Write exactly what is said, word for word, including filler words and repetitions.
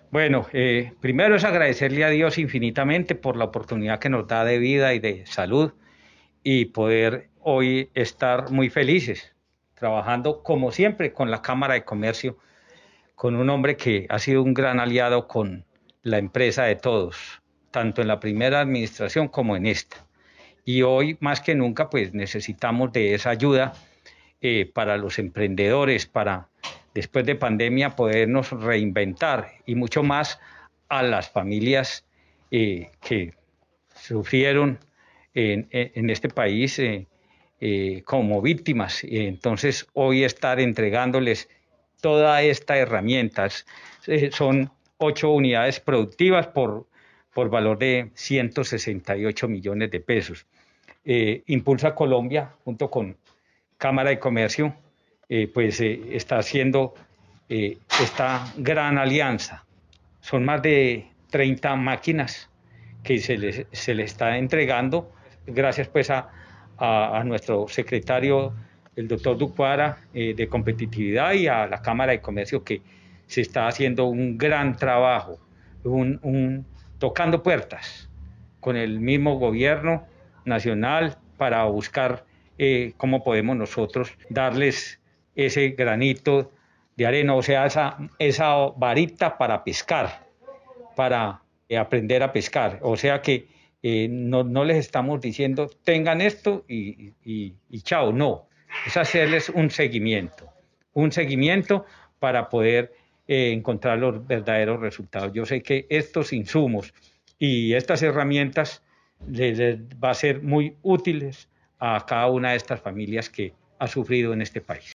Bueno, eh, primero es agradecerle a Dios infinitamente por la oportunidad que nos da de vida y de salud y poder hoy estar muy felices trabajando como siempre con la Cámara de Comercio, con un hombre que ha sido un gran aliado con la empresa de todos, tanto en la primera administración como en esta. Y hoy más que nunca pues necesitamos de esa ayuda eh, para los emprendedores, para después de pandemia podernos reinventar y mucho más a las familias eh, que sufrieron en, en este país eh, eh, como víctimas. Entonces, hoy estar entregándoles todas estas herramientas, eh, son ocho unidades productivas por, por valor de ciento sesenta y ocho millones de pesos. Eh, Impulsa Colombia, junto con Cámara de Comercio, eh, pues eh, está haciendo eh, esta gran alianza. Son más de treinta máquinas que se les, se les está entregando, gracias pues a, a, a nuestro secretario, el doctor Ducuara, eh, de competitividad, y a la Cámara de Comercio, que se está haciendo un gran trabajo, un, un, tocando puertas con el mismo gobierno nacional para buscar eh, cómo podemos nosotros darles ese granito de arena, o sea, esa, esa varita para pescar, para eh, aprender a pescar. O sea que eh, no, no, les estamos diciendo tengan esto y, y, y chao, no, es hacerles un seguimiento, un seguimiento para poder eh, encontrar los verdaderos resultados. Yo sé que estos insumos y estas herramientas les, les va a ser muy útiles a cada una de estas familias que ha sufrido en este país.